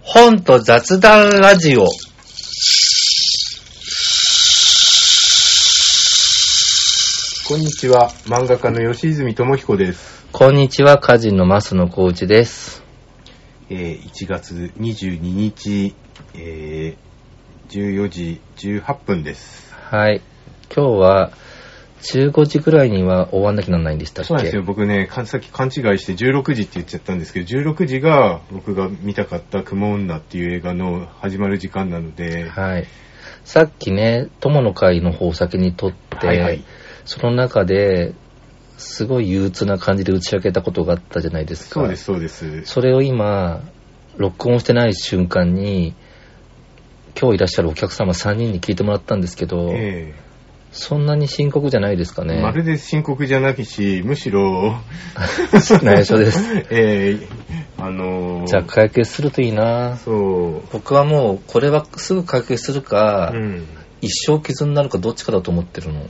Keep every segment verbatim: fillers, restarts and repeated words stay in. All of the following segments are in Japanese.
本と雑談ラジオ。 こんにちは、漫画家の吉泉智彦です。 こんにちは、歌人の増野幸一です。 えー、いちがつにじゅうににち、えー、じゅうよじじゅうはっぷんです。 はい。今日はじゅうごじぐらいには終わんなきゃならないんでしたっけ？ そうなんですよ。僕ね、さっき勘違いしてじゅうろくじって言っちゃったんですけど、じゅうろくじが僕が見たかった雲女っていう映画の始まる時間なので、 はい。さっきね、友の会の方を先に撮って、はいはい、その中ですごい憂鬱な感じで打ち明けたことがあったじゃないですか。 そうですそうです。 それを今録音してない瞬間に今日いらっしゃるお客様さんにんに聞いてもらったんですけど、えーそんなに深刻じゃないですかね。 まるで深刻じゃないし、むしろ内緒です。 えー、あのー、 じゃあ解決するといいな。そう。僕はもうこれはすぐ解決するか、うん、一生傷になるかどっちかだと思ってるの。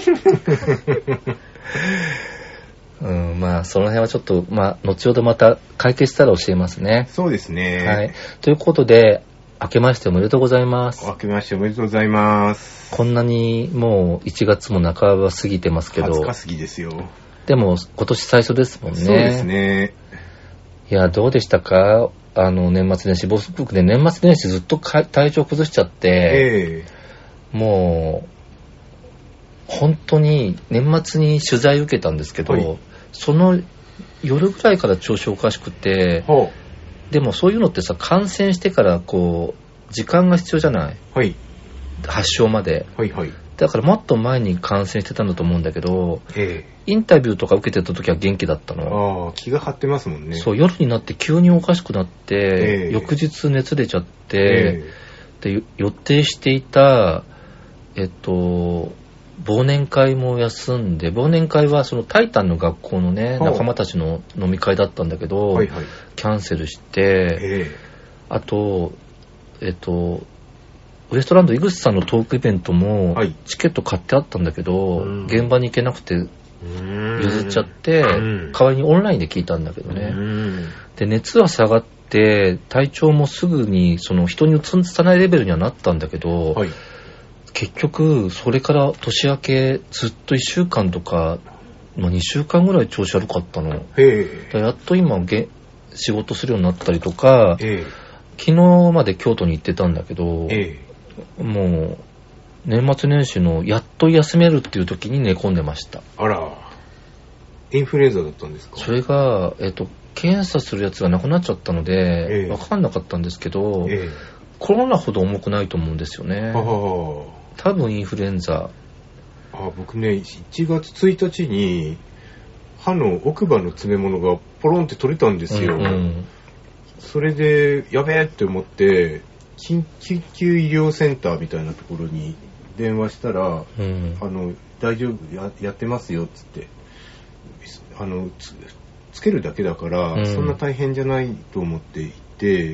うん、まあその辺はちょっとまあ後ほどまた解決したら教えますね。 そうですね。 はい。ということで。明けましておめでとうございます。 明けましておめでとうございます。 こんなにもういちがつも半ば過ぎてますけど。 はつか過ぎですよ。 でも今年最初ですもんね。 そうですね。 いや、どうでしたか？あの年末年始。僕ね、年末年始ずっと体調崩しちゃって、えー、もう本当に年末に取材受けたんですけど、はい、その夜ぐらいから調子おかしくて、はあでもそういうのってさ、感染してからこう時間が必要じゃない、はい、発症まで、はいはい、だからもっと前に感染してたんだと思うんだけど、えー、インタビューとか受けてた時は元気だったの。 ああ、気が張ってますもんね。 そう、夜になって急におかしくなって、えー、翌日熱出ちゃって、えー、で予定していたえっと忘年会も休んで、忘年会はそのタイタンの学校のね、仲間たちの飲み会だったんだけど、はいはい、キャンセルして、えー、あと、えっと、ウエストランド井口さんのトークイベントも、はい、チケット買ってあったんだけど、うん、現場に行けなくて譲っちゃって、代わりにオンラインで聞いたんだけどね。で、熱は下がって、体調もすぐにその人にうつさないレベルにはなったんだけど、はい結局それから年明けずっといっしゅうかんとか、まあ、にしゅうかんぐらい調子悪かったの。へやっと今げ仕事するようになったりとか、昨日まで京都に行ってたんだけど、もう年末年始のやっと休めるっていう時に寝込んでました。 あら、インフルエンザだったんですか？ それが、えっと、検査するやつがなくなっちゃったので分かんなかったんですけど、コロナほど重くないと思うんですよね。はは多分インフルエンザ。 あ、僕ね、いちがつついたちに歯の奥歯の詰め物がポロンって取れたんですよ。うんうん、それでやべえって思って緊急医療センターみたいなところに電話したら、うん、あの大丈夫 や, やってますよっつって、あの つ, つけるだけだから、うん、そんな大変じゃないと思って行って、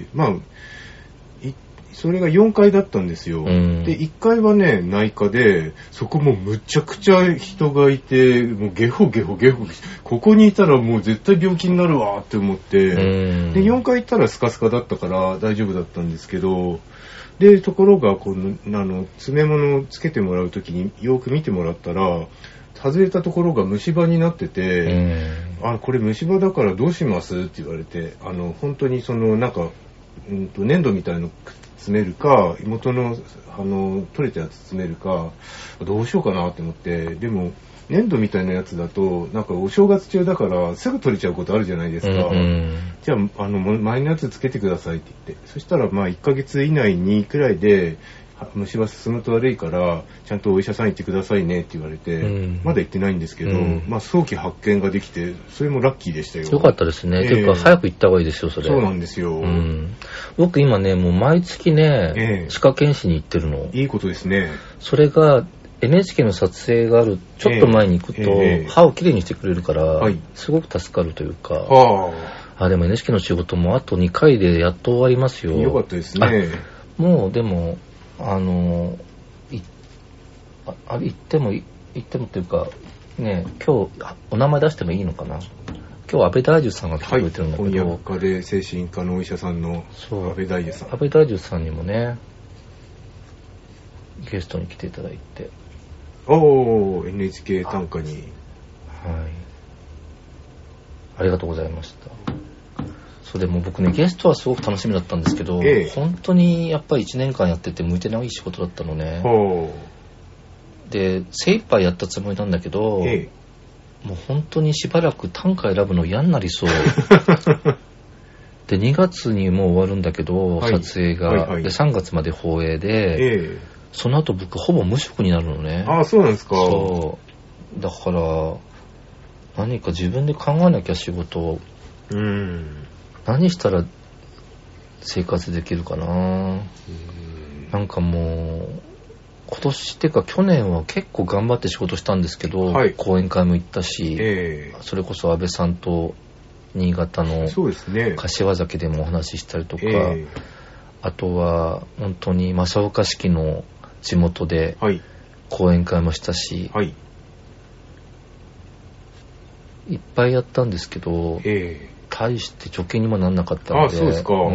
まあそれがよんかいだったんですよ、うん、でいっかいはね内科で、そこもむちゃくちゃ人がいて、もうゲホゲホゲホ、ここにいたらもう絶対病気になるわって思って、うん、でよんかい行ったらスカスカだったから大丈夫だったんですけど、でところがこのあの詰め物をつけてもらうときによく見てもらったら、外れたところが虫歯になってて、うん、あこれ虫歯だからどうしますって言われて、あの本当にそのなんか、うん、と粘土みたいの詰めるか、元のあの取れたやつ詰めるか、どうしようかなって思って、でも粘土みたいなやつだとなんかお正月中だからすぐ取れちゃうことあるじゃないですか。うんうん、じゃあ、あの前のやつつけてくださいって言って、そしたらまあいっかげつ以内にくらいで虫歯進むと悪いからちゃんとお医者さん行ってくださいねって言われて、うん、まだ行ってないんですけど、うん、まあ早期発見ができて、それもラッキーでしたよ。 よかったですね。えー、というか早く行った方がいいですよそれ。 そうなんですよ。うん、 僕今ねもう毎月ね、えー、歯科検診に行ってるの。 いいことですね。 それが エヌエイチケー の撮影があるちょっと前に行くと、えー、歯をきれいにしてくれるから、はい、すごく助かるというか。はあ、あでも エヌエイチケー の仕事もあとにかいでやっと終わりますよ。 よかったですね。 もうでもあのいああれ言っても言ってもっていうかね、今日お名前出してもいいのかな。今今日安倍大樹さんが来てくれてるんだけど、 はい、翻訳家で精神科のお医者さんの安倍大樹さん。 安倍大樹さんにもね、ゲストに来ていただいて。 おー、エヌエイチケー 短歌に。はい。 ありがとうございました。それでも僕ね、ゲストはすごく楽しみだったんですけど、ええ、本当にやっぱりいちねんかんやってて向いてない仕事だったのね。で、精一杯やったつもりなんだけど、ええ、もう本当にしばらく短歌選ぶの嫌になりそう。で、にがつにもう終わるんだけど、はい、撮影が、はいはい。で、さんがつまで放映で、ええ、その後僕ほぼ無職になるのね。 ああ、そうなんですか。 そう。だから、何か自分で考えなきゃ仕事を。うん。何したら生活できるかな。うんなんかもう今年っていうか去年は結構頑張って仕事したんですけど、はい、講演会も行ったし、えー、それこそ安倍さんと新潟の柏崎でもお話ししたりとか、えー、あとは本当に正岡式の地元で講演会もしたし、はい、いっぱいやったんですけど、えー大して貯金にもなんなかったので。 あ、そうですか。うん。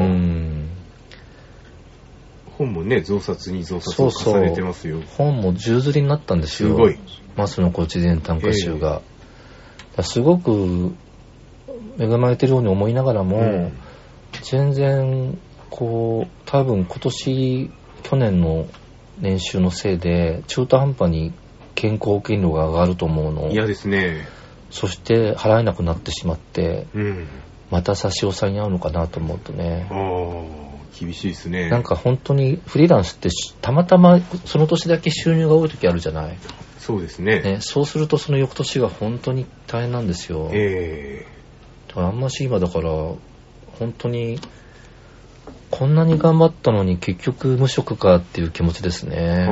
本もね、増刷に増刷を重ねてますよ。 そうそう本もじゅう刷りになったんですよ。 すごい。 松野高知伝短歌集が。えー、すごく恵まれてるように思いながらも、うん、全然、こう、多分今年、去年の年収のせいで、中途半端に健康保険料が上がると思うの。 嫌ですね。 そして払えなくなってしまって、うんまた差し押さえに遭うのかなと思うとね。 ああ、厳しいですね。 なんか本当にフリーランスってたまたまその年だけ収入が多い時あるじゃない。 そうですね。 ねそうするとその翌年が本当に大変なんですよ。ええー。だからあんまし今だから本当にこんなに頑張ったのに結局無職かっていう気持ちですね。で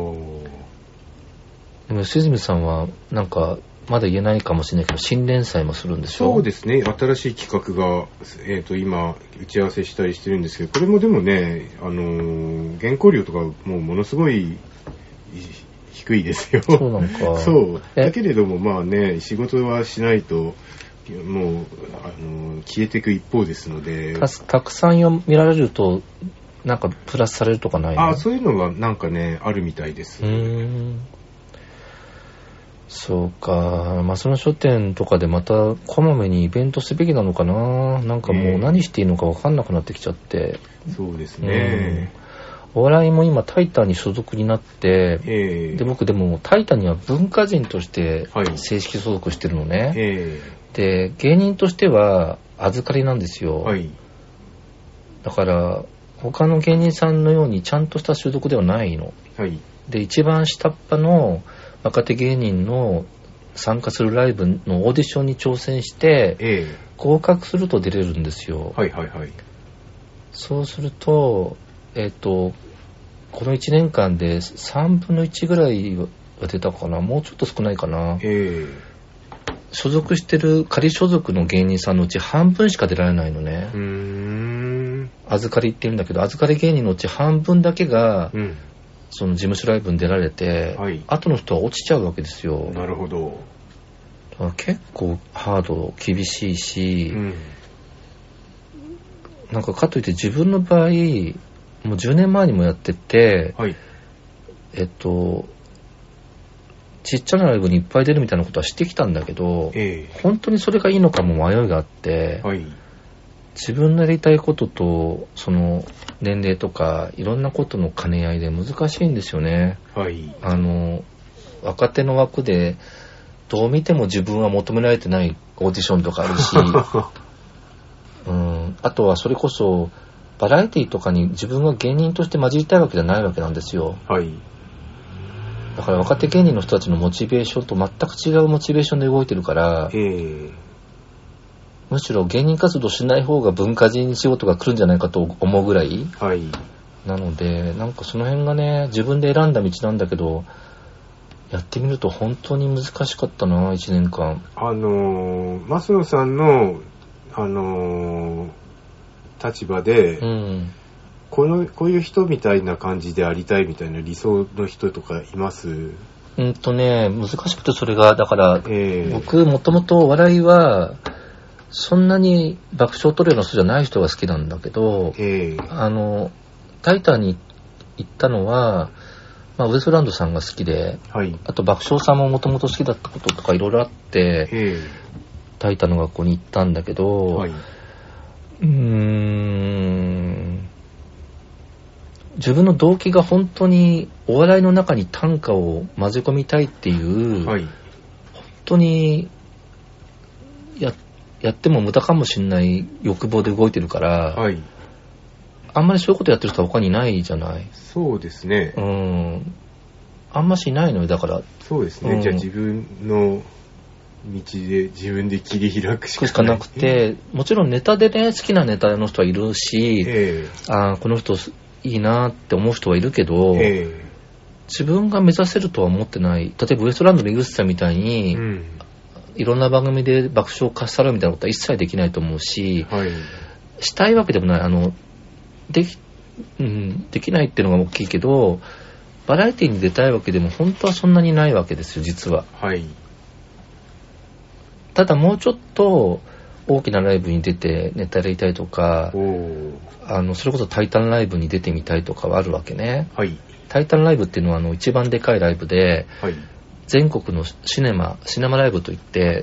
も吉住さんはなんかまだ言えないかもしれないけど新連載もするんでしょ。 そうですね。新しい企画が、えー、と今打ち合わせしたりしてるんですけど、これもでもね、あのー、原稿料とかもうものすごい低いですよ。 そうなんか。 そうだけれどもまあね仕事はしないともう、あのー、消えていく一方ですのでた, たくさん読みられるとなんかプラスされるとかないの？ あそういうのがなんかねあるみたいです。うーんそうか、まあ、その書店とかでまたこまめにイベントすべきなのかな。なんかもう何していいのか分かんなくなってきちゃって、 えー、そうですね、 うん、お笑いも今タイタンに所属になって、えー、で僕でもタイタンには文化人として正式所属してるのね、はいえー、で芸人としては預かりなんですよ、はい、だから他の芸人さんのようにちゃんとした所属ではないの、はい、で一番下っ端の若手芸人の参加するライブのオーディションに挑戦して、ええ、合格すると出れるんですよ。はいはいはい。そうすると、えっと、このいちねんかんでさんぶんのいちぐらいは出たかな。もうちょっと少ないかな。ええ、所属してる仮所属の芸人さんのうち半分しか出られないのね。うーん。預かりって言うんだけど、預かり芸人のうち半分だけが、うんその事務所ライブに出られて、はい、後の人は落ちちゃうわけですよ。 なるほど。 だから結構ハード厳しいし、うん、なんかかといって自分の場合もうじゅうねんまえにもやってて、はい、えっとちっちゃなライブにいっぱい出るみたいなことはしてきたんだけど、えー、本当にそれがいいのかも迷いがあって、はい、自分のやりたいこととその年齢とかいろんなことの兼ね合いで難しいんですよね、はい、あの若手の枠でどう見ても自分は求められてないオーディションとかあるし、うん、あとはそれこそバラエティとかに自分が芸人として混じりたいわけじゃないわけなんですよ、はい、だから若手芸人の人たちのモチベーションと全く違うモチベーションで動いてるから、えーむしろ芸人活動しない方が文化人仕事が来るんじゃないかと思うぐらい、はい、なのでなんかその辺がね自分で選んだ道なんだけどやってみると本当に難しかったないちねんかん。 あのー、増野さんの、あのー、立場で、うん、このこういう人みたいな感じでありたいみたいな理想の人とかいます？ うんとね難しくてそれがだから、えー、僕もともとお笑いはそんなに爆笑取るような人じゃない人が好きなんだけど、 えー、 あの、タイタンに行ったのは、まあ、ウエストランドさんが好きで、 はい、 あと爆笑さんももともと好きだったこととかいろいろあって、 えー、 タイタンの学校に行ったんだけど、はい、うーん、自分の動機が本当にお笑いの中に短歌を混ぜ込みたいっていう、はい、本当に や, やっても無駄かもしれない欲望で動いてるから、はい、あんまりそういうことやってる人は他にいないじゃない。 そうですね。 うん。あんましいないのよ、だから。 そうですね。うん、じゃあ自分の道で自分で切り開くしかない。 しかなくて、もちろんネタでね、好きなネタの人はいるし、えー、あこの人いいなって思う人はいるけど、えー、自分が目指せるとは思ってない。例えばウエストランドの井口さんみたいに、うん、いろんな番組で爆笑をかっさらうみたいなことは一切できないと思うし、はい、したいわけでもない。あのでき、うん、できないっていうのが大きいけど、バラエティに出たいわけでも本当はそんなにないわけですよ、実は。はい。ただもうちょっと大きなライブに出てネタやりたいとか、あのそれこそタイタンライブに出てみたいとかはあるわけね。はい。タイタンライブっていうのはあの一番でかいライブで、はい、全国のシネマシネマライブといって、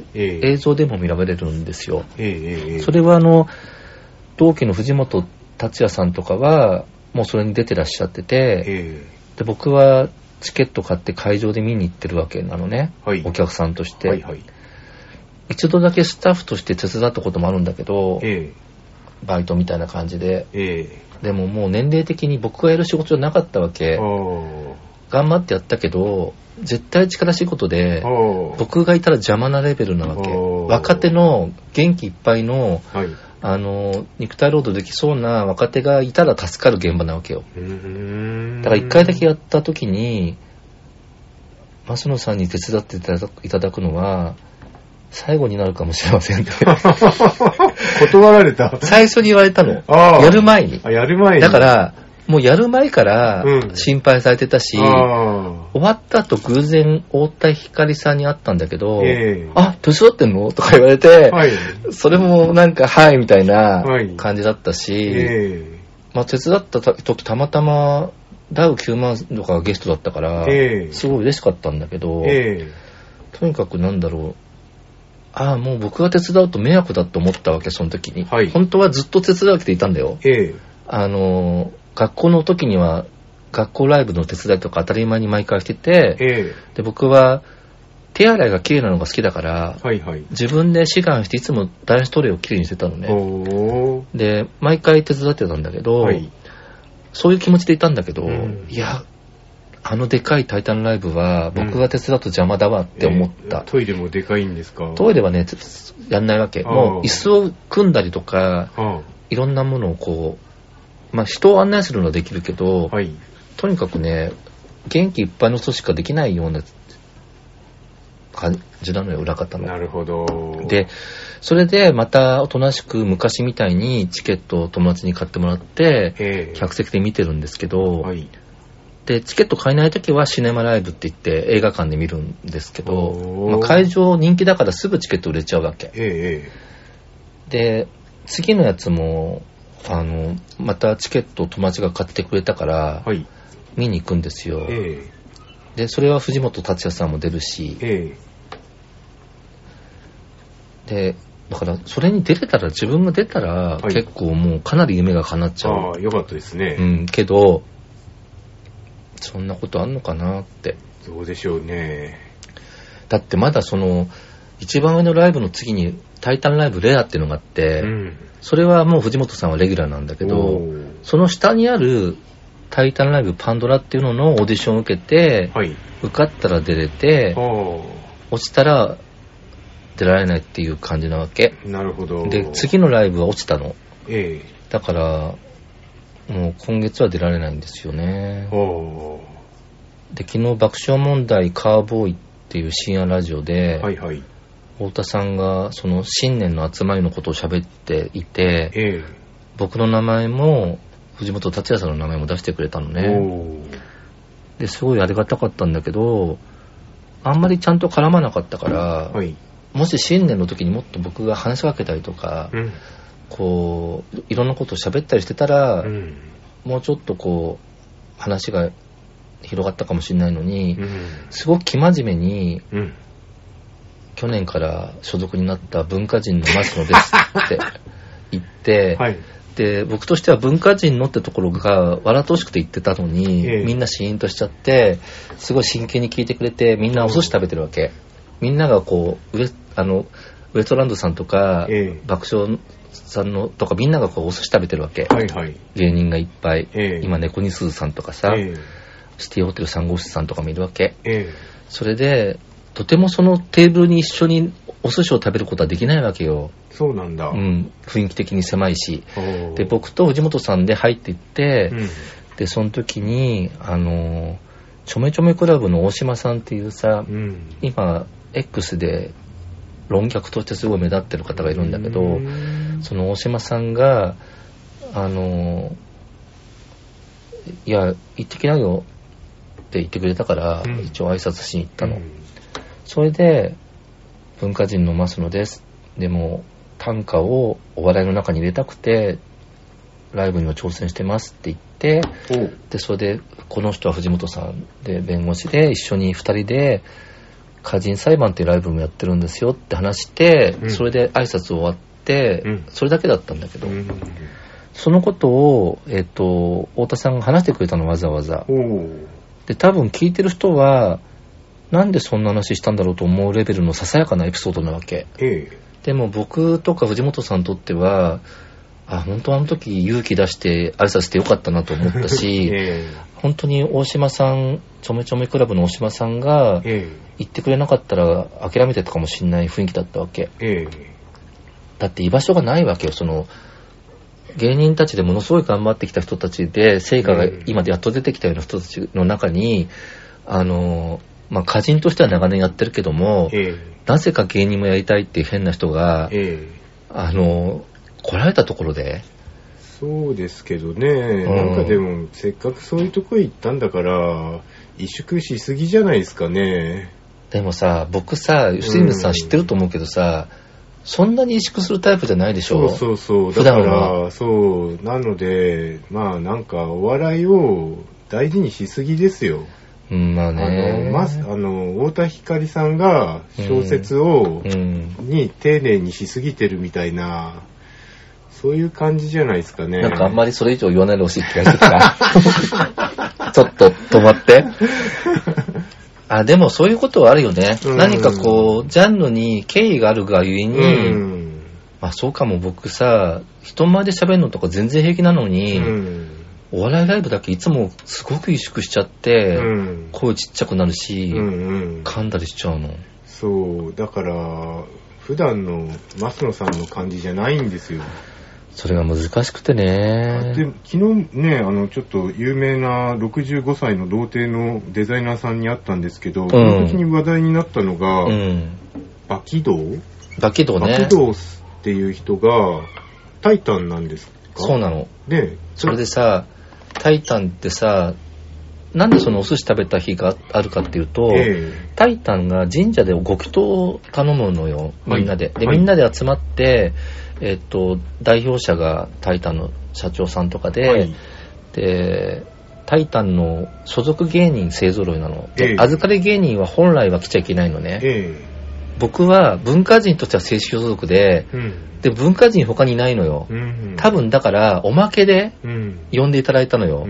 えー、映像でも見られるんですよ。えーえー、それはあの同期の藤本達也さんとかはもうそれに出てらっしゃってて、えー、で僕はチケット買って会場で見に行ってるわけなのね、はい、お客さんとして、はいはい、一度だけスタッフとして手伝ったこともあるんだけど、えー、バイトみたいな感じで、えー、でももう年齢的に僕がやる仕事じゃなかったわけ。頑張ってやったけど絶対力仕事で僕がいたら邪魔なレベルなわけ。若手の元気いっぱいの、はい、あの肉体労働できそうな若手がいたら助かる現場なわけよ。うーんだから一回だけやった時に増野さんに手伝っていただく、いただくのは最後になるかもしれませんって断られた。 最初に言われたの。やる前に。 あ、やる前に。 だからもうやる前から心配されてたし、うん、終わった後偶然太田光さんに会ったんだけど、えー、あ、手伝ってんのとか言われて、はい、それもなんかはいみたいな感じだったし、はいえーまあ、手伝った時たまたまダウきゅうまんとかがゲストだったから、えー、すごい嬉しかったんだけど、えー、とにかくなんだろう、ああもう僕が手伝うと迷惑だと思ったわけその時に、はい、本当はずっと手伝う気でいたんだよ、えー、あの学校の時には学校ライブの手伝いとか当たり前に毎回してて、えー、で僕は手洗いが綺麗なのが好きだから、はいはい、自分で志願していつも男子トイレを綺麗にしてたのね。で毎回手伝ってたんだけど、はい、そういう気持ちでいたんだけど、うん、いやあのでかいタイタンライブは僕が手伝うと邪魔だわって思った、 うんえー、トイレもでかいんですか？ トイレはねやんないわけ。もう椅子を組んだりとかいろんなものをこうまあ、人を案内するのはできるけど、はい、とにかくね元気いっぱいの人しかできないような感じなのよ裏方の。 なるほど。 でそれでまたおとなしく昔みたいにチケットを友達に買ってもらって客席で見てるんですけど、はい、でチケット買えない時はシネマライブって言って映画館で見るんですけど、まあ、会場人気だからすぐチケット売れちゃうわけ、えー、で次のやつもあのまたチケットを友達が買ってくれたから、はい、見に行くんですよ、えー、でそれは藤本達也さんも出るし、えー、でだからそれに出れたら自分が出たら、はい、結構もうかなり夢が叶っちゃう。 ああよかったですね、 うん、けどそんなことあんのかなって。 どうでしょうね。 だってまだその一番上のライブの次にタイタンライブレアっていうのがあって、うん、それはもう藤本さんはレギュラーなんだけど、その下にあるタイタンライブパンドラっていうののオーディションを受けて、はい、受かったら出れて落ちたら出られないっていう感じなわけ。 なるほど。 で次のライブは落ちたの、えー、だからもう今月は出られないんですよね。で昨日爆笑問題カーボーイっていう深夜ラジオで、はいはい、太田さんがその新年の集まりのことを喋っていて、えー、僕の名前も藤本達也さんの名前も出してくれたのね。ですごいありがたかったんだけどあんまりちゃんと絡まなかったから、はい、 もし新年の時にもっと僕が話しかけたりとか、うん、こういろんなことを喋ったりしてたら、うん、もうちょっとこう話が広がったかもしれないのに、うん、すごく生真面目に、うん、去年から所属になった文化人の増野ですって言って、はい、で僕としては文化人のってところが笑ってほしくて言ってたのに、ええ、みんなシーンとしちゃってすごい真剣に聞いてくれて、みんなお寿司食べてるわけ。みんながこうウエあのウエストランドさんとか、ええ、爆笑さんのとかみんながこうお寿司食べてるわけ、はいはい、芸人がいっぱい、ええ、今猫にすずさんとかさ、ええ、シティホテルさん号室さんとかもいるわけ、ええ、それでとてもそのテーブルに一緒にお寿司を食べることはできないわけよ。 そうなんだ、 うん、雰囲気的に狭いし。で僕と藤本さんで入っていって、うん、でその時にあのちょめちょめクラブの大島さんっていうさ、うん、今 X で論客としてすごい目立ってる方がいるんだけど、その大島さんがあのいや行ってきなよって言ってくれたから、うん、一応挨拶しに行ったの、うん、それで文化人の増野です、でも短歌をお笑いの中に入れたくてライブにも挑戦してますって言って、でそれでこの人は藤本さんで弁護士で一緒にふたりで歌人裁判っていうライブもやってるんですよって話して、うん、それで挨拶終わって、うん、それだけだったんだけど、うん、そのことを、えーと、太田さんが話してくれたの、わざわざ。で多分聞いてる人はなんでそんな話したんだろうと思うレベルのささやかなエピソードなわけ、ええ、でも僕とか藤本さんにとってはあ本当あの時勇気出して挨拶してよかったなと思ったし、ええ、本当に大島さんちょめちょめクラブの大島さんが言ってくれなかったら諦めてたかもしれない雰囲気だったわけ、ええ、だって居場所がないわけよ。その芸人たちでものすごい頑張ってきた人たちで成果が今でやっと出てきたような人たちの中に、あのまあ歌人としては長年やってるけども、ええ、なぜか芸人もやりたいっていう変な人が、ええ、あの来られたところで。 そうですけどね、うん、なんかでもせっかくそういうとこ行ったんだから萎縮しすぎじゃないですかね。 でもさ僕さ吉水さん知ってると思うけどさ、うん、そんなに萎縮するタイプじゃないでしょ。 そうそうそうだからそうなのでまあなんかお笑いを大事にしすぎですよ。 うん、まあね、 あの、ま、あの太田光さんが小説を、うん、に丁寧にしすぎてるみたいな、そういう感じじゃないですかね。 なんかあんまりそれ以上言わないでほしい気がしてきたちょっと止まってあでもそういうことはあるよね、うん、何かこうジャンルに敬意があるがゆえに、うん、まあそうかも。僕さ人前で喋るのとか全然平気なのに、うん、お笑いライブだけいつもすごく萎縮しちゃって、うん、声ちっちゃくなるし、うんうん、噛んだりしちゃうの。 そうだから普段の増野さんの感じじゃないんですよ。 それが難しくてね。 で昨日ねあのちょっと有名なろくじゅうごさいの童貞のデザイナーさんに会ったんですけど、うん、その時に話題になったのが、うん、バキドウバキドウね。 バキドウっていう人がタイタンなんですか。 そうなの。でそれでさタイタンってさなんでそのお寿司食べた日があるかっていうと、えー、タイタンが神社でご祈祷を頼むのよ、みんなで。はい、で、みんなで集まって、えっと、代表者がタイタンの社長さんとかで、はい、で、タイタンの所属芸人勢揃いなの。で、えー、預かり芸人は本来は来ちゃいけないのね。えー僕は文化人としては正式所属で、うん、で文化人他にいないのよ、うんうん、多分だからおまけで呼んでいただいたのよ、うん、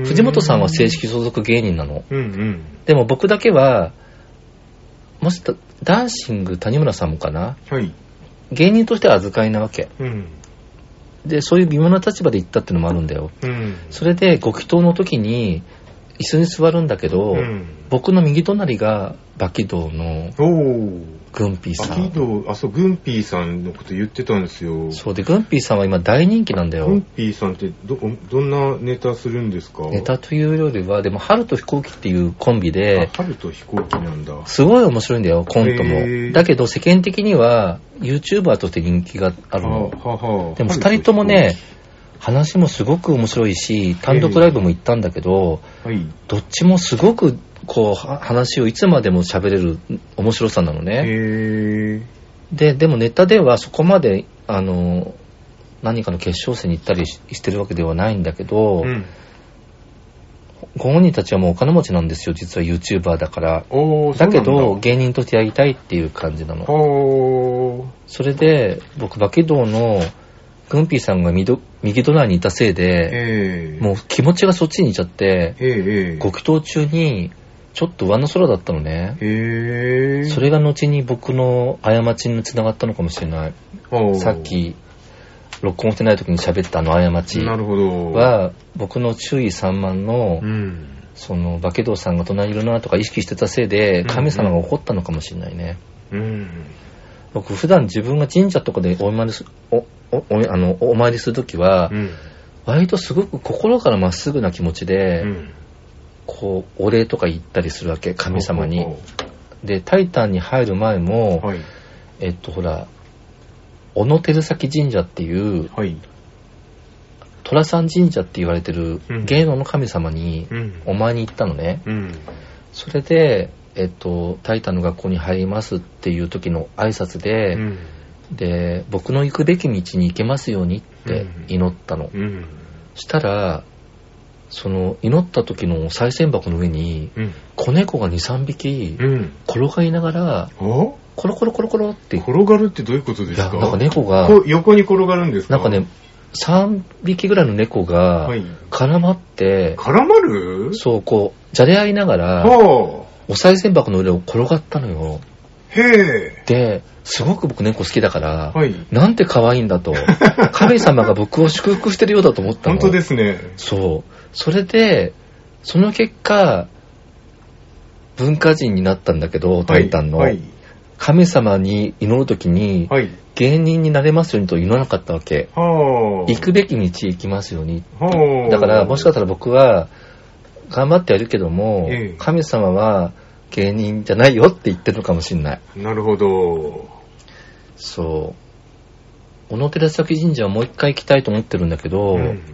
藤本さんは正式所属芸人なの、うんうん、でも僕だけはもしダンシング谷村さんもかな、はい、芸人としては預かりなわけ、うん、でそういう微妙な立場で行ったっていうのもあるんだよ、うん、それでご祈祷の時に椅子に座るんだけど、うん、僕の右隣がバキドウのグンピーさん。バキドウ、あ、そう、グンピーさんのこと言ってたんですよ。そうで、グンピーさんは今大人気なんだよ。 グンピーさんってど、どんなネタするんですか？ ネタというよりは、でも、春と飛行機っていうコンビで、 あ、春と飛行機なんだ。 すごい面白いんだよ、コントも。だけど、世間的には、YouTuber として人気があるの。ははでも、二人ともね、話もすごく面白いし、単独ライブも行ったんだけど、はい、どっちもすごくこう話をいつまでも喋れる面白さなのね。へで、でもネタではそこまで、あの、何かの決勝戦に行ったりしてるわけではないんだけど、うん、ご本人たちはもうお金持ちなんですよ、実は YouTuber だから。おだけど、芸人としてやりたいっていう感じなの。おそれで、僕、バケ道のグンピーさんが右隣にいたせいで、もう気持ちがそっちにいっちゃって、ご祈祷中に、ちょっと上の空だったのね。へそれが後に僕の過ちにつながったのかもしれない。さっき、録音してない時に喋ったあの過ちは、僕の注意散漫の、うん、その、バケドウさんが隣にいるなとか意識してたせいで、神様が怒ったのかもしれないね。うんうん、僕、普段自分が神社とかでお参りす、お、お、あの、お参りするときは、うん、割とすごく心からまっすぐな気持ちで、うんこう、お礼とか言ったりするわけ、神様に。で、タイタンに入る前も、はい、えっと、ほら、小野照崎神社っていう、はい、寅さん神社って言われてる芸能の神様にお参りに行ったのね。うんうん、それで、えっと、タイタンの学校に入りますっていう時の挨拶で、うん、で、僕の行くべき道に行けますようにって祈ったの。うんうん、したら、その祈った時の賽銭箱の上に、うん、子猫がにさんびき転がりながら、うん、コロコロコロコロって転がるってどういうことですか？いや、 なんか猫が横に転がるんですか？ なんかねさんびきぐらいの猫が絡まって、 はい、絡まる？ そうこうじゃれ合いながら、お賽銭箱の上を転がったのよ。へえ。ですごく僕猫好きだから、はい、なんて可愛いんだと神様が僕を祝福してるようだと思ったの。 本当ですね。 そう。それで、その結果、文化人になったんだけど、タイタンの。はいはい、神様に祈るときに、はい、芸人になれますようにと祈らなかったわけ。行くべき道へ行きますように。だから、もしかしたら僕は、頑張ってやるけども、ええ、神様は芸人じゃないよって言ってるのかもしれない。 なるほど。 そう。小野照崎神社はもう一回行きたいと思ってるんだけど、うん、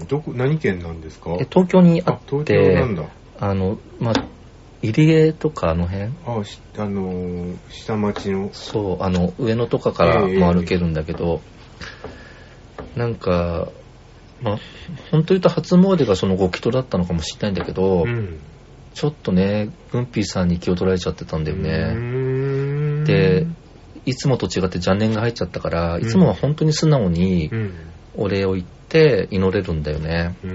どこ何県なんですか？ え東京にあって、 あ、東京なんだ。 あのまあ入江とかあの辺、 あ、しあのー、下町の、 そうあの上野とかからも歩けるんだけど、えー、なんかまあ本当言うと初詣がそのご祈祷だったのかもしれないんだけど、うん、ちょっとねグンピーさんに気を取られちゃってたんだよね。で。いつもと違って邪念が入っちゃったから、うん、いつもは本当に素直にお礼を言って祈れるんだよね。うん、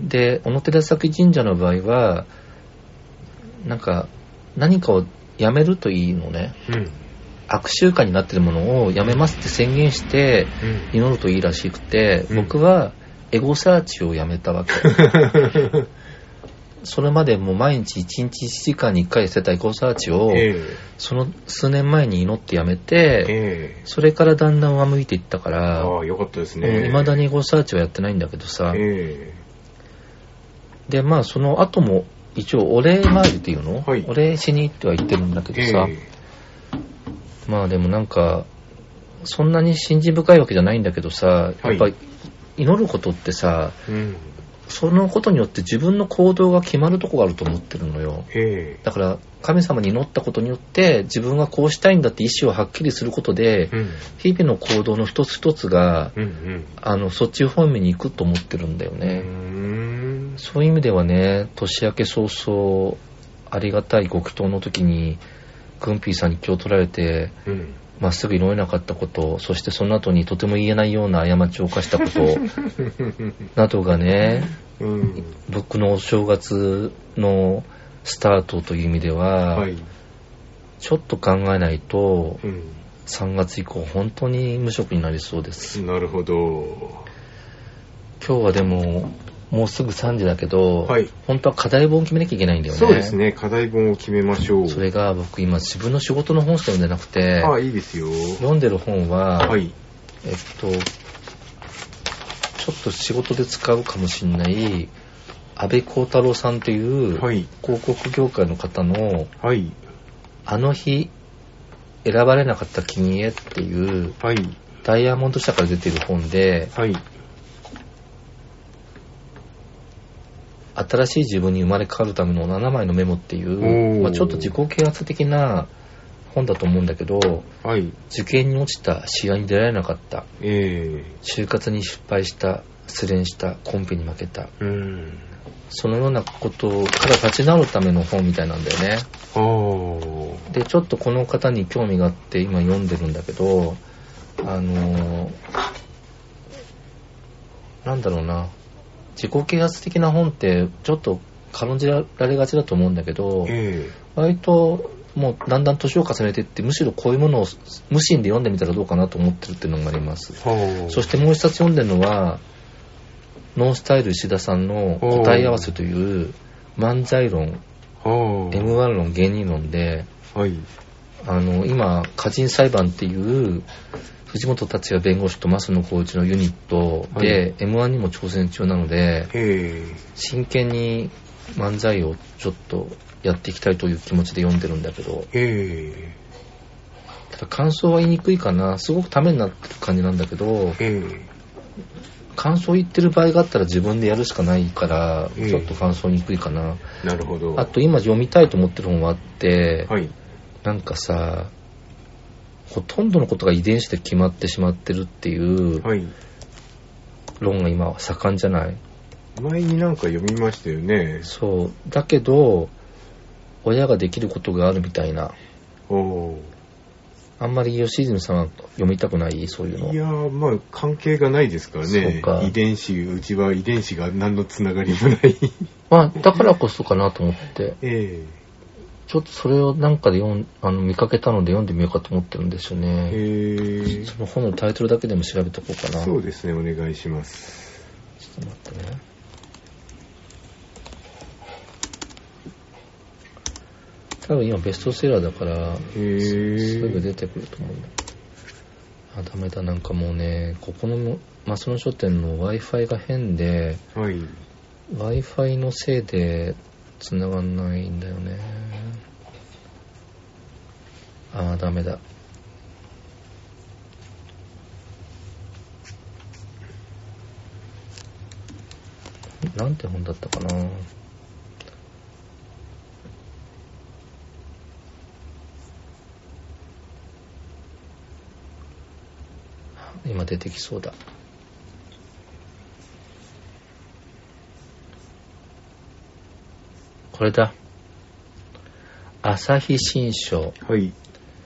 で、小野照崎神社の場合は、なんか何かをやめるといいのね。うん、悪習慣になってるものをやめますって宣言して祈るといいらしくて、うん、僕はエゴサーチをやめたわけ。それまでもう毎日いちにちいちじかんにいっかいしてたエゴサーチを、えー、その数年前に祈ってやめて、えー、それからだんだん上向いていったから、 ああ、よかったですね。 未だにエゴサーチはやってないんだけどさ、えー、でまあその後も一応お礼参りっていうの、はい、お礼しに行っては言ってるんだけどさ、えー、まあでもなんかそんなに信心深いわけじゃないんだけどさ、やっぱり祈ることってさ、うん、そのことによって自分の行動が決まるとこがあると思ってるのよ。だから神様に祈ったことによって自分がこうしたいんだって意思をはっきりすることで、うん、日々の行動の一つ一つが、うんうん、あのそっち方面に行くと思ってるんだよね。うーん、そういう意味ではね、年明け早々ありがたいご祈祷の時にグンピーさんに気を取られて、うんまっすぐ祈れなかったこと、そしてその後にとても言えないような過ちを犯したことなどがね、うん、僕のお正月のスタートという意味では、はい、ちょっと考えないと、うん、さんがつ以降本当に無職になりそうです。 なるほど。 今日はでももうすぐさんじだけど、はい、本当は課題本を決めなきゃいけないんだよね。 そうですね、課題本を決めましょう。 それが僕今自分の仕事の本しか読んでなくて、 ああ、いいですよ。 読んでる本は、はい、えっとちょっと仕事で使うかもしれない安倍光太郎さんという、はい、広告業界の方の、はい、あの日選ばれなかった君へっていう、はい、ダイヤモンド社から出てる本で、はい、新しい自分に生まれ変わるためのななまいのメモっていう、まあ、ちょっと自己啓発的な本だと思うんだけど、 はい、 受験に落ちた、試合に出られなかった、 えー、 就活に失敗した、失恋した、コンペに負けた、 うん、 そのようなことから立ち直るための本みたいなんだよね。 あでちょっとこの方に興味があって今読んでるんだけど、あのー、なんだろうな、自己啓発的な本ってちょっと軽んじられがちだと思うんだけど、 えー、割ともうだんだん年を重ねていって、むしろこういうものを無心で読んでみたらどうかなと思ってるっていうのがあります。そしてもう一冊読んでるのはノンスタイル石田さんの答え合わせという漫才論、 エムワン 論、芸人論で、 はい、 あの今歌人裁判っていう藤本達也弁護士と増野光一のユニットで、はい、エムワン にも挑戦中なので、真剣に漫才をちょっとやっていきたいという気持ちで読んでるんだけど、ただ感想は言いにくいかな、すごくためになってる感じなんだけど、感想言ってる場合があったら自分でやるしかないから、ちょっと感想言いにくいかな。 なるほど。 あと今読みたいと思ってる本はあって、 はい、 なんかさ、ほとんどのことが遺伝子で決まってしまってるっていう論が今は盛んじゃない？ 前になんか読みましたよね。 そう。だけど親ができることがあるみたいな。 おあんまり吉泉さんは読みたくない？そういうの。 いやー、まあ関係がないですからね。そうか。遺伝子、うちは遺伝子が何のつながりもない。まあだからこそかなと思って。 ええー。 ちょっとそれをなんかで読んあの見かけたので読んでみようかと思ってるんですよね。 へー。 その本のタイトルだけでも調べとこうかな。 そうですね、お願いします。 ちょっと待ってね。多分今ベストセラーだからすぐ出てくると思うんだ。あ、ダメだ、なんかもうね、ここの増野書店の Wi-Fi が変で、 はい、 Wi-Fi のせいで繋がんないんだよね。あー、ダメだ。なんて本だったかな。今出てきそうだ。これだ。朝日新書。 はい。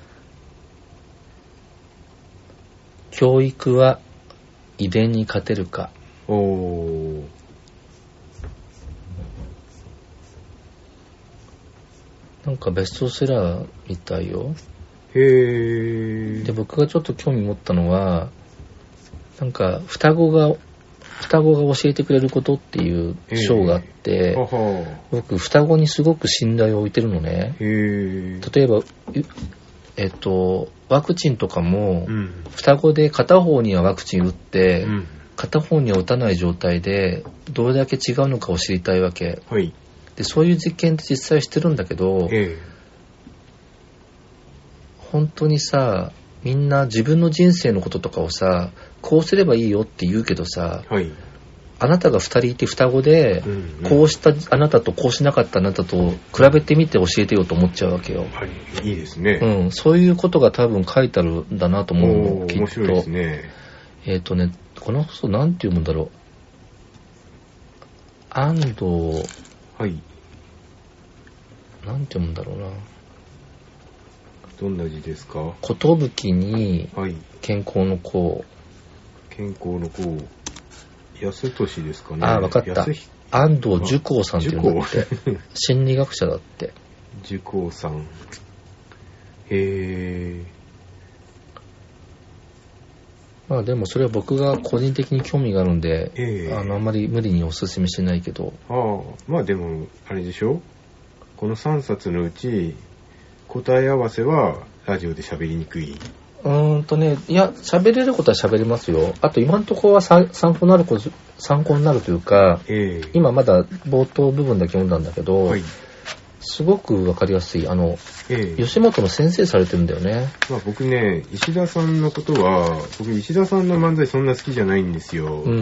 教育は遺伝に勝てるか。 おー。 なんかベストセラーみたいよ。 へー。 で、僕がちょっと興味持ったのは、なんか双子が双子が教えてくれることっていう章があって、 はは僕双子にすごく信頼を置いてるのね。 へ例えばえっとワクチンとかも、 うん、 双子で片方にはワクチン打って、 うん、 片方には打たない状態でどれだけ違うのかを知りたいわけ。 はい、 でそういう実験って実際してるんだけど、本当にさ、みんな自分の人生のこととかをさ、こうすればいいよって言うけどさ、 はい、 あなたが二人いて双子で、うんうん、こうしたあなたとこうしなかったあなたと比べてみて教えてよと思っちゃうわけよ。 はい、いいですね。 うん、そういうことが多分書いてあるんだなと思うの、きっと。 面白いですね。 えっとね、この人なんて読むんだろう。安藤、 はい。 なんて読むんだろうな。 どんな字ですか？ ことぶきに、 はい、 健康の功。 健康の功。安俊ですかね。 ああ、分かった。安藤寿光さんっていうんだって。心理学者だって。 寿光さん。へえ。 まあでもそれは僕が個人的に興味があるんで、えー、あのあんまり無理にお勧めしないけど。 ああ、まあでもあれでしょ。このさんさつのうち答え合わせはラジオで喋りにくい。 うーんとね、いや、喋れることは喋れますよ。あと今のところは参考になること、参考になるというか、 えー、 今まだ冒頭部分だけ読んだんだけど、 はい、 すごくわかりやすい。あの、 えー、 吉本の先生されてるんだよね。 まあ僕ね、石田さんのことは、僕石田さんの漫才そんな好きじゃないんですよ。 うんうん、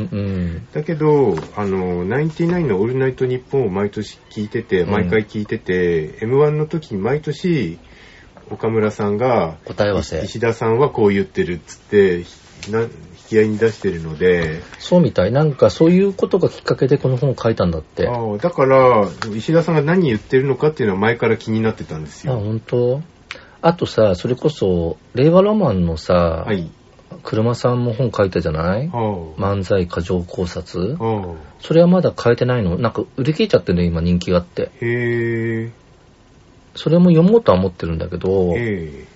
だけど、あの、ナインティナインのオールナイトニッポンを毎年聞いてて、毎回聞いてて、うん、エムワン の時に毎年、 岡村さんが答え合わせ、 石田さんはこう言ってるっつってな引き合いに出してるので。 そうみたい。なんかそういうことがきっかけでこの本を書いたんだって。 ああ、だから石田さんが何言ってるのかっていうのは前から気になってたんですよ。 あ、本当？あとさ、それこそ令和ロマンのさ、はい、車さんも本書いたじゃない？漫才過剰考察。それはまだ変えてないの？なんか売り切れちゃってるね、今人気があって。 へえ。 それも読もうとは思ってるんだけど、へ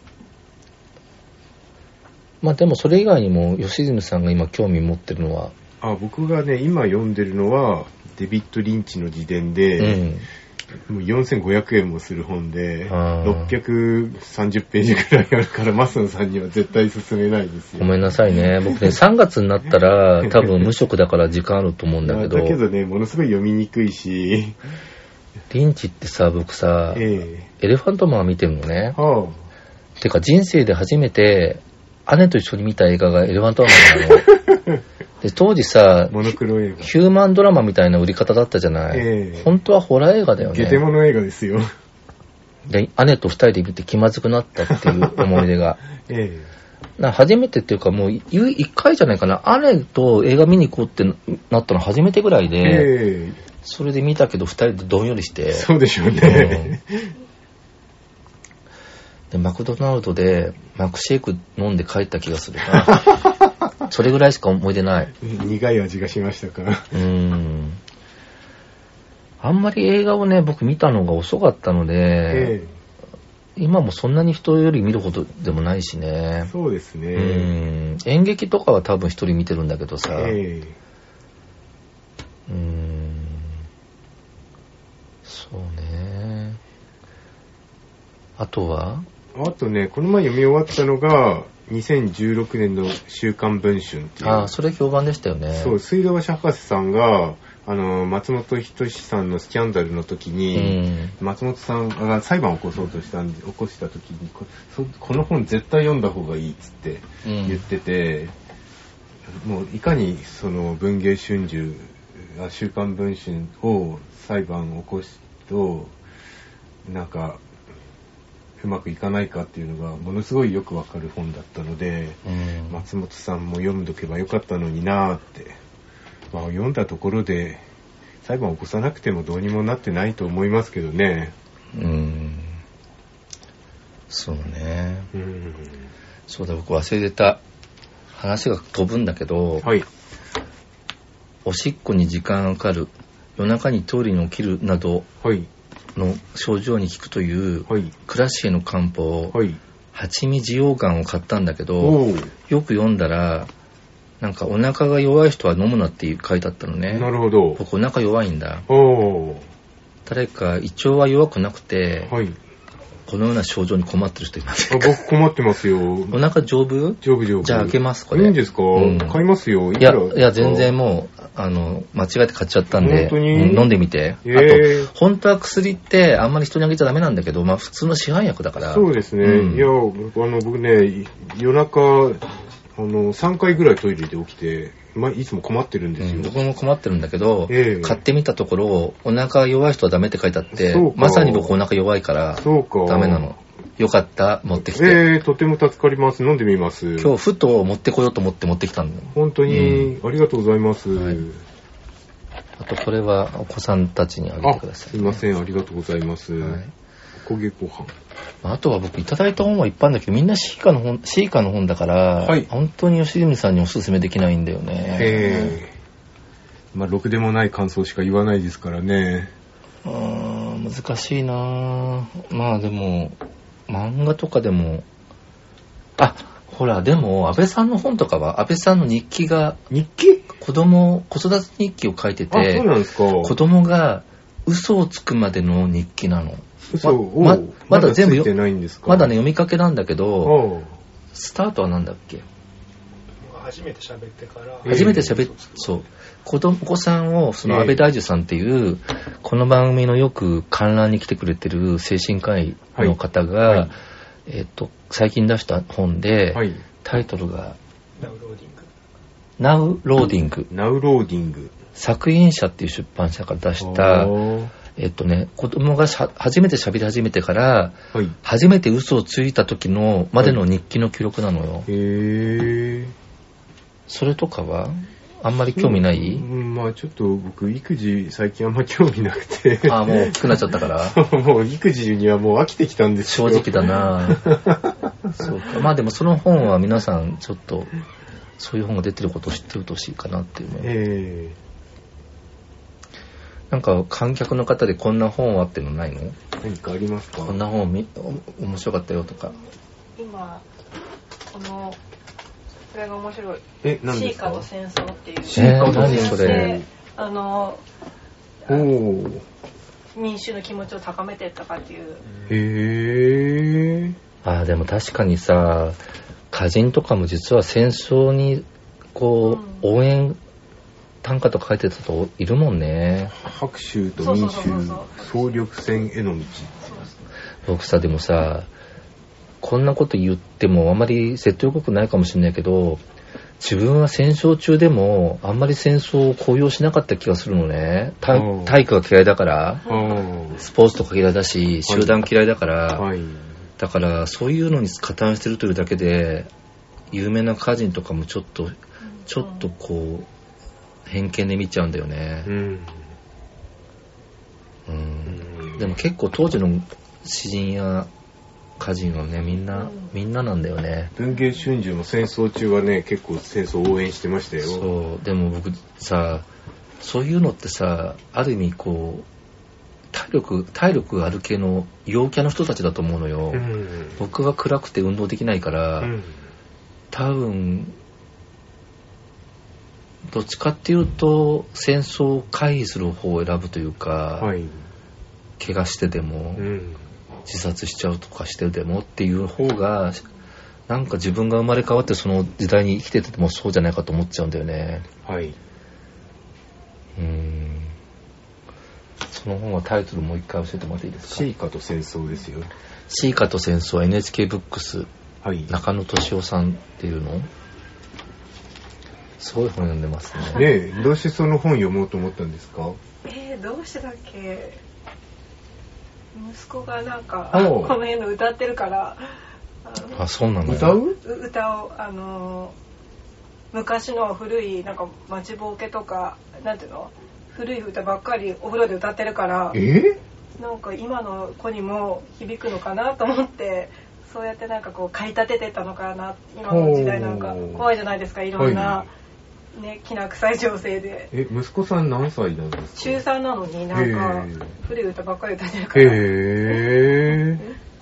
まあでもそれ以外にも吉住さんが今興味持ってるのは、 あ、僕がね今読んでるのはデビッド・リンチの自伝で、うんもうよんせんごひゃくえんもする本でろっぴゃくさんじゅうページくらいあるから増野さんには絶対勧めないですよ。 ごめんなさいね。僕ねさんがつになったら多分無職だから時間あると思うんだけどだけどねものすごい読みにくいし。 リンチってさ僕さ、えー、エレファントマン見てるのね、はあ、てか人生で初めて姉と一緒に見た映画がエレファントマンなので当時さモノクロ映画ヒューマンドラマみたいな売り方だったじゃない、えー、本当はホラー映画だよね。 ゲテモノ映画ですよ。 で姉と二人で見て気まずくなったっていう思い出が、えー、な初めてっていうかもう一回じゃないかな、姉と映画見に行こうってなったの初めてぐらいで、えー、それで見たけど二人でどんよりして。 そうでしょうね、うん、 でマクドナルドでマックシェイク飲んで帰った気がするな。それぐらいしか思い出ない。 苦い味がしましたか。うーん。 あんまり映画をね、僕見たのが遅かったので、えー、今もそんなに人より見るほどでもないしね。 そうですね。 うん。演劇とかは多分一人見てるんだけどさ。えー、うーん。そうね。あとは？ あとね、この前読み終わったのが、にせんじゅうろくねんの週刊文春っていう。 ああ、それ評判でしたよね。 そう、水道橋博士さんが、あの、松本人志さんのスキャンダルの時に、うん、松本さんが裁判を起こそうとしたんで、起こした時にこ、この本絶対読んだ方がいいっつって言ってて、うん、もういかにその文藝春秋、週刊文春を裁判を起こすと、なんか、うまくいかないかっていうのがものすごいよくわかる本だったので、うん、松本さんも読んどけばよかったのになーって、まあ、読んだところで裁判を起こさなくてもどうにもなってないと思いますけどね。 うん、そうね、うん、そうだ僕忘れてた話が飛ぶんだけど、はい、おしっこに時間がかかる、夜中にトイレに起きるなど、はいの症状に効くという、はい、クラシエの漢方、はい、八味滋養丸を買ったんだけど、よく読んだらなんかお腹が弱い人は飲むなって書いてあったのね。 なるほど。 僕お腹弱いんだ。誰か胃腸は弱くなくて、はい、このような症状に困ってる人いませんか？ 僕困ってますよ。 お腹丈夫？ 丈夫丈夫。 じゃあ開けますこれ。 いいんですか？うん、買いますよ。 いやいや全然もうあの間違えて買っちゃったんで、本当に、うん、飲んでみて。えー、あと本当は薬ってあんまり人にあげちゃダメなんだけど、まあ普通の市販薬だから。 そうですね。うん、いやあの僕ね夜中あのさんかいぐらいトイレで起きて。まあ、いつも困ってるんですよ、うん、 僕も困ってるんだけど、えー、買ってみたところお腹弱い人はダメって書いてあって、まさに僕お腹弱いからダメなの。よかった持ってきて。 えー、とても助かります。飲んでみます。 今日ふと持ってこようと思って持ってきたんだよ。 本当に、うん、ありがとうございます、はい、 あとこれはお子さんたちにあげてください、ね、 すいませんありがとうございます、はい、おこげご飯。 あとは僕いただいた本はいっぱいあるんだけどみんなシーカの本、シーカの本だから、はい、本当に吉住さんにおすすめできないんだよね。 へー、まあろくでもない感想しか言わないですからね。 うーん難しいな。まあでも漫画とかでもあほらでも安倍さんの本とかは安倍さんの日記が日記子供子育て日記を書いてて、 あそうなんですか。 子供が嘘をつくまでの日記なの。 嘘ま, ま, まだ全部まだないんですか。 まだね読みかけなんだけどスタートはなんだっけ。 初めて喋ってから初めて喋っそう子供お子さんをその安倍大樹さんっていう、えー、この番組のよく観覧に来てくれてる精神科医の方が、はいはい、えー、と最近出した本で、はい、タイトルがナウローディングナウローディングナウローディング作品社っていう出版社が出した、 えっとね、子供がしゃ初めて喋り始めてから、はい、初めて嘘をついた時のまでの日記の記録なのよ。はい、へー。それとかはあんまり興味ない？ うん、まあちょっと僕育児最近あんま興味なくて。 ああ、もう大きくなっちゃったから。 もう育児にはもう飽きてきたんですよ。正直だな。そうか。まあでもその本は皆さんちょっとそういう本が出てることを知っておいてほしいかなっていうの。えー、なんか観客の方でこんな本はっていうのないの？ 何かありますか？ こんな本み面白かったよとか。 今このこれが面白い。 え、何ですか？ シーカと戦争っていう。 シーカと戦争で、 あのお民衆の気持ちを高めていったかっていう。 へー。 ああ、でも確かにさ、歌人とかも実は戦争にこう、うん、応援短歌とか書いてた人いるもんね。 白州と民衆総力戦への道。 僕さ、でもさ、こんなこと言ってもあんまり説得力ないかもしれないけど、自分は戦争中でもあんまり戦争を高揚しなかった気がするのね。体, 体育が嫌いだから、スポーツとか嫌いだし、集団嫌いだから、はいはい、だからそういうのに加担してるというだけで、有名な歌人とかもちょっと、ちょっとこう、偏見で見ちゃうんだよね。うんうん、でも結構当時の詩人や歌人はね、みんな、みんななんだよね。 文藝春秋も戦争中はね、結構戦争を応援してましたよ。 そう、でも僕さ、そういうのってさ、ある意味こう、体力、体力ある系の陽キャの人たちだと思うのよ。うん、僕は暗くて運動できないから、うん、多分、どっちかっていうと、戦争を回避する方を選ぶというか、はい、怪我してでも、うん自殺しちゃうとかしてでもっていう方がなんか自分が生まれ変わってその時代に生きててもそうじゃないかと思っちゃうんだよね。はい。うーん。その本はタイトルもう一回教えてもらっていいですか？ シーカと戦争ですよ。 シーカと戦争は エヌエイチケー ブックス、はい、中野俊夫さんっていうのすごい本読んでますね。 ねえ、どうしてその本読もうと思ったんですか？ えー、どうしてだっけ？息子がなんかこの辺の歌ってるからあ, あそうなの歌う歌をあの昔の古いなんか待ちぼうけとかなんていうの古い歌ばっかりお風呂で歌ってるからえなんか今の子にも響くのかなと思ってそうやってなんかこう買い立ててたのかな今の時代なんか怖いじゃないですかいろんな、はいね、きな臭い情勢で。 え、息子さん何歳なんですか？ 中さんなのになんか古い歌ばっかり歌ってるから。へー。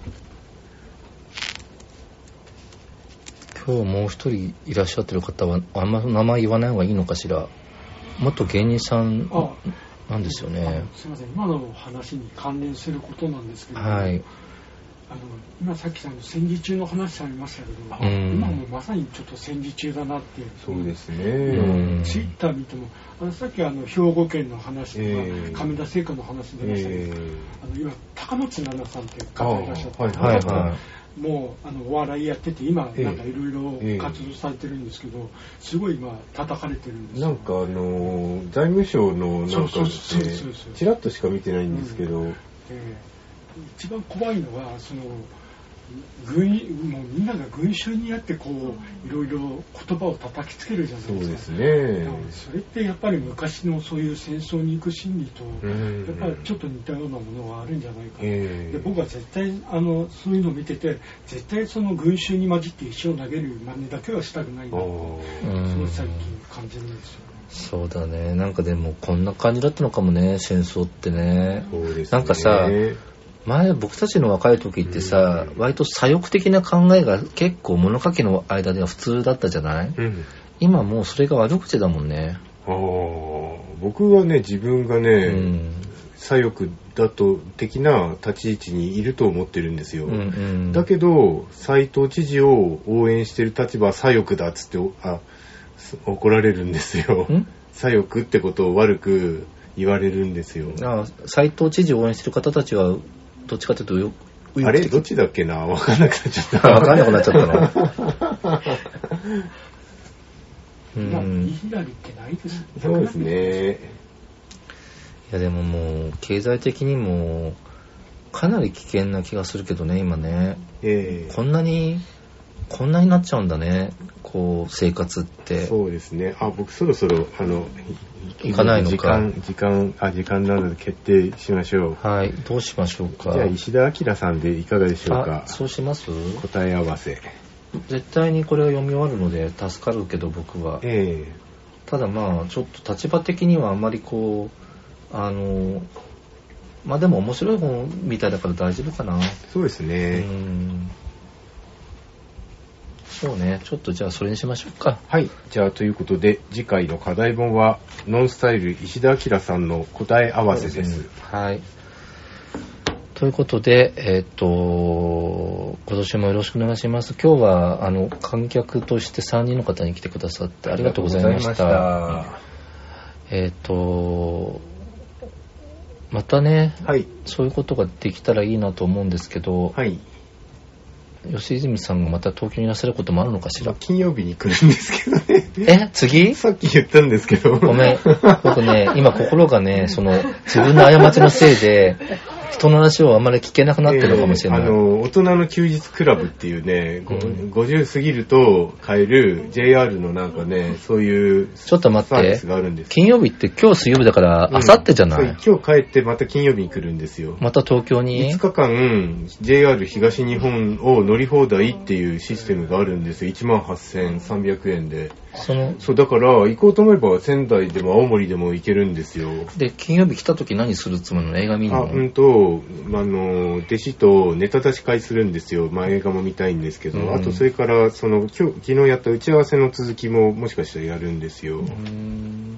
今日もう一人いらっしゃってる方はあんま名前言わない方がいいのかしら。元芸人さんなんですよね。 すいません、今の話に関連することなんですけど、 はい。 あの今さっきさんの戦時中の話されましたけど、うん、今もまさにちょっと戦時中だなっていう。 そうですね。 うん、ツイッター見てもあのさっきあの兵庫県の話とか、えー、亀田製菓の話出ましたけど、えー、あの今高松菜奈さんっていう方いらっしゃって、はいはいはい、もうあのお笑いやってて今なんかいろいろ活動されてるんですけど、すごい今叩かれてるんですよ。 なんかあのー、財務省のなんかちらっとしか見てないんですけど。うんえー一番怖いのはその軍もうみんなが群衆にやってこういろいろ言葉を叩きつけるじゃないですか。 そうですね。 それってやっぱり昔のそういう戦争に行く心理とやっぱりちょっと似たようなものがあるんじゃないか、えー、で僕は絶対あのそういうのを見てて絶対その群衆に混じって石を投げる真似だけはしたくないなとすごい最近感じるんですよね。 そうだね。なんかでもこんな感じだったのかもね戦争ってね。 そうですね。 なんかさ前僕たちの若い時ってさ、うん、割と左翼的な考えが結構物書きの間では普通だったじゃない、うん、今もうそれが悪口だもんね。 あ僕はね自分がね、うん、左翼だと的な立ち位置にいると思ってるんですよ、うんうん、だけど斉藤知事を応援してる立場は左翼だっつってあ怒られるんですよ。左翼ってことを悪く言われるんですよ。 あ斉藤知事を応援してる方たちはどっちかというとよあれどっちだっけな分かんなくなっちゃった分かんなくなっちゃったのうんヒラリってないですね。 そうですね。 やでももう経済的にもかなり危険な気がするけどね今ね、えー、こんなにこんなになっちゃうんだねこう生活って。 そうですね。あ、僕そろそろあの行かないのか。 時間時間あ時間なので決定しましょう。 はい、どうしましょうか。 じゃあ石田明さんでいかがでしょうか。 そうします。 答え合わせ。 絶対にこれを読み終わるので助かるけど僕は。えー、ただまあちょっと立場的にはあんまりこうあのまあでも面白い本みたいだから大丈夫かな。 そうですね。うん、 そうね、ちょっとじゃあそれにしましょうか。 はい、じゃあということで次回の課題本はノンスタイル石田明さんの答え合わせです。うん、 はい。ということで、えっと今年もよろしくお願いします。今日はあの観客としてさんにんの方に来てくださってありがとうございました。したえっとまたね、はい、そういうことができたらいいなと思うんですけど。はい。吉泉さんがまた東京にいらっしゃることもあるのかしら。 金曜日に来るんですけどね。 え次さっき言ったんですけど。 ごめん。僕ね、今心がね、その、自分の過ちのせいで、人の話をあんまり聞けなくなってるのかもしれない。 えー、あの、大人の休日クラブっていうね、うん、ごじゅう過ぎると買える ジェイアール のなんかね、そういうちょっと待って、サービスがあるんです。金曜日って今日水曜日だから、あさってじゃない、うん、 今日帰ってまた金曜日に来るんですよ。 また東京にいつかかん ジェイアール 東日本を乗り放題っていうシステムがあるんですよ。いちまんはっせんさんびゃくえんで。そのそうだから行こうと思えば仙台でも青森でも行けるんですよ。 で金曜日来た時何するつもりの？映画見るの？ あうんとあの弟子とネタ出し会するんですよ。まあ映画も見たいんですけど、うん、あとそれからその今日昨日やった打ち合わせの続きももしかしたらやるんですよ。うーん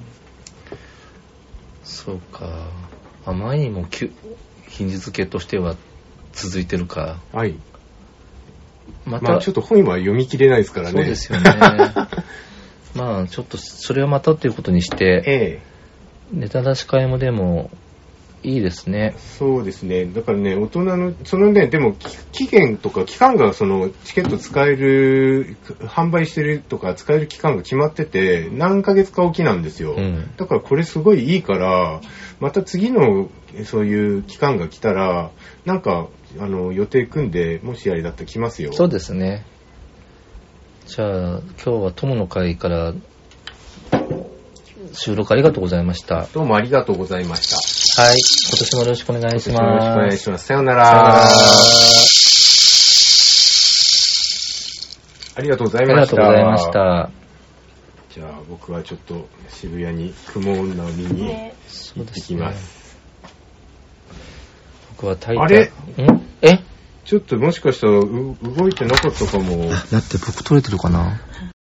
そうか。あまりにも日に付けとしては続いてるか。 はい。また、まあ、ちょっと本は読み切れないですからね。 そうですよね。まあちょっとそれをまたということにして、ええ、ネタ出し会もでもいいですね。 そうですね。だからね、大人のそのね、でも期限とか期間がそのチケット使える販売してるとか使える期間が決まってて何ヶ月かおきなんですよ。うん、だからこれすごいいいからまた次のそういう期間が来たらなんかあの予定組んでもしあれだったら来ますよ。 そうですね。じゃあ今日は友の会から収録ありがとうございました。 どうもありがとうございました。 はい、今年もよろしくお願いします。よろしくお願いします。さようなら。さようなら。ありがとうございました。ありがとうございました。じゃあ僕はちょっと渋谷に雲女を見に行ってきます。ね、 僕はタイタあれ？ん？ え？ ちょっともしかしたら動いてなかったかも。 だって僕撮れてるかな？